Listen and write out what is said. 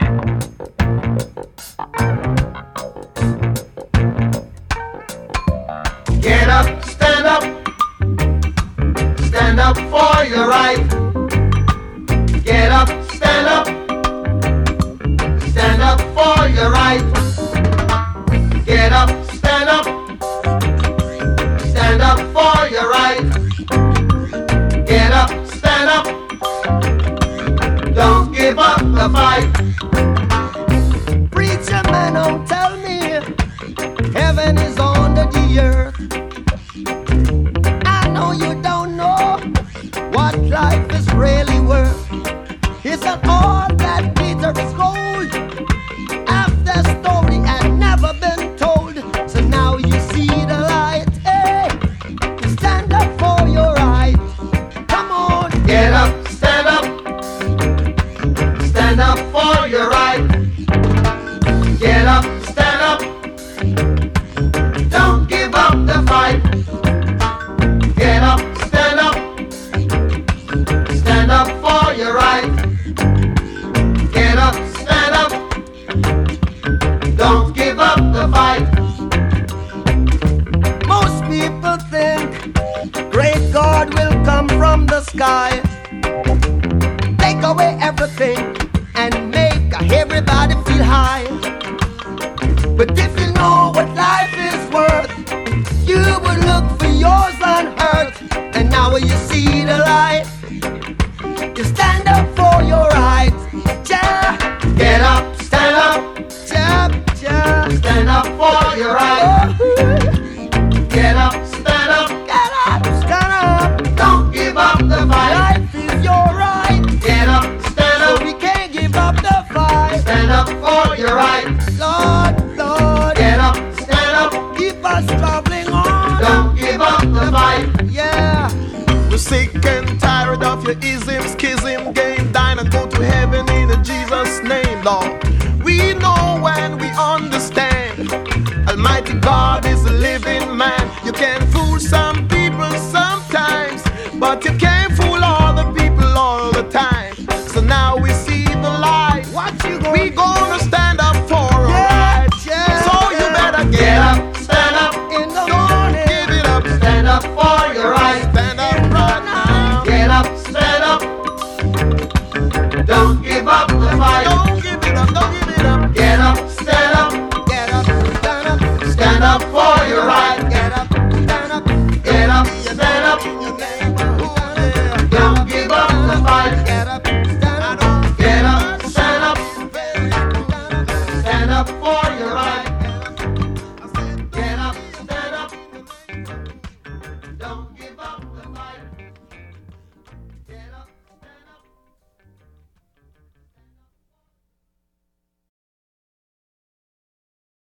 Get up, stand up. Stand up for your right. Get up, stand up. Stand up for your right. Get up, stand up. Stand up for your right. Get up, stand up. Don't give up the fight. Preacher man, don't tell me heaven is under the earth. I know you don't know what life is really worth. Isn't all that glitter is gold? Half the story had never been told. So now you see the light. Hey, stand up for your right. Come on. Get up, stand up. Stand up for your right. Get up, stand up. Don't give up the fight. Get up, stand up. Stand up for your right. Get up, stand up. Don't give up the fight. Most people think great God will come from the sky, take away everything and make everybody feel high. But if you know what life is worth, you would look for yours on earth. And now you see the light, you stand up for your rights. Ja, Get up, stand up. ja, ja. Stand up for your right. Get up, stand up. Get up, stand up. Don't give up the fight. Life is your right, Get up, stand so up. we can't give up the fight. Stand up for your right. Lord, Lord, Get up, stand up. keep us traveling on. Don't give up the fight. Yeah. We're sick and tired of your ism, schism, game, dine and go to heaven in Jesus' name, Lord. We know and we understand Almighty God is a living man. You can fool some people sometimes, but you can't fool all the people all the time. So now we see the light. What you gonna We gonna stand up for our Yeah, rights. yeah. So you better Get get up. up, stand up. in the Don't morning? give it up. Stand up for your right. Stand up right now. Get up, stand up. Don't give up the fight. Don't give it up. Don't give it up. Get up, stand up. Get up, stand up, Stand up for your right. get up, stand up, Get up, stand up. Don't give up the fight. get up, stand up, Get up, stand up. Stand up for your right.